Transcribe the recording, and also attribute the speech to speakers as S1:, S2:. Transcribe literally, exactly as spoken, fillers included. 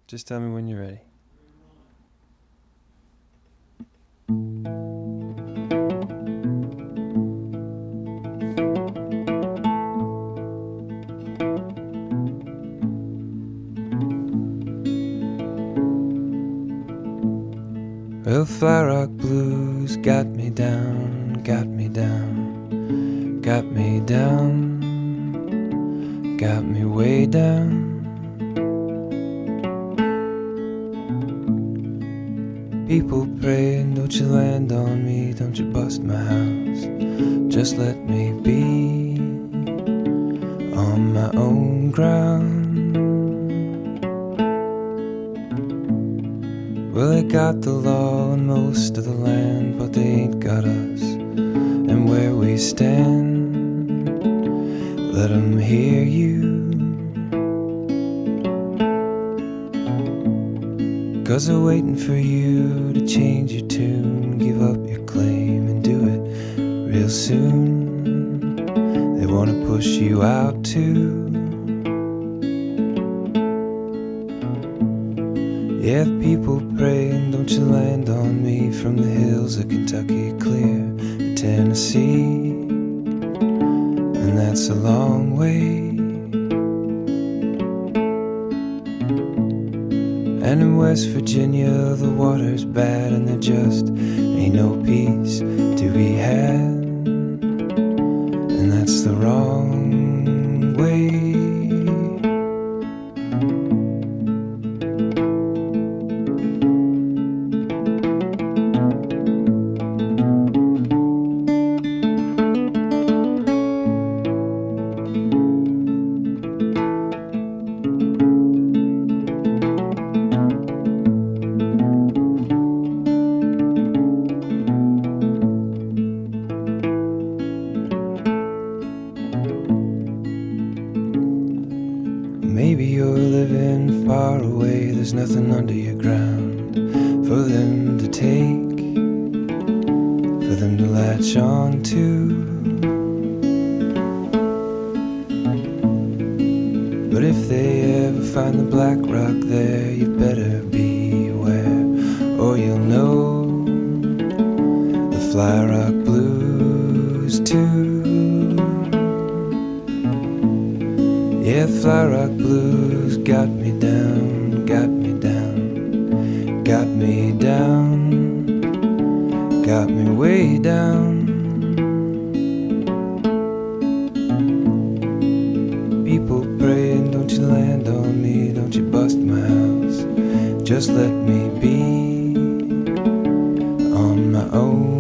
S1: Just tell me when you're ready. Well, Fly Rock Blues got me down, got me down, got me down, got me way down. People praying, don't you land on me, don't you bust my house, just let me be on my own ground. Well, they got the law and most of the land, but they ain't got us and where we stand. Let 'em hear you, 'cause they're waiting for you to change your tune, give up your claim and do it real soon. They wanna push you out too. Yeah, people praying, don't you land on me, from the hills of Kentucky clear to Tennessee, and that's a long way. And in West Virginia the water's bad and there just ain't no peace to be had, and that's the wrong way. Maybe you're living far away, there's nothing under your ground for them to take, for them to latch on to. But if they ever find the black rock there, you better beware, or you'll know the Fly Rock Blues too. Yeah, Fly Rock Blues got me down, got me down, got me down, got me way down. People praying, don't you land on me, don't you bust my house, just let me be on my own.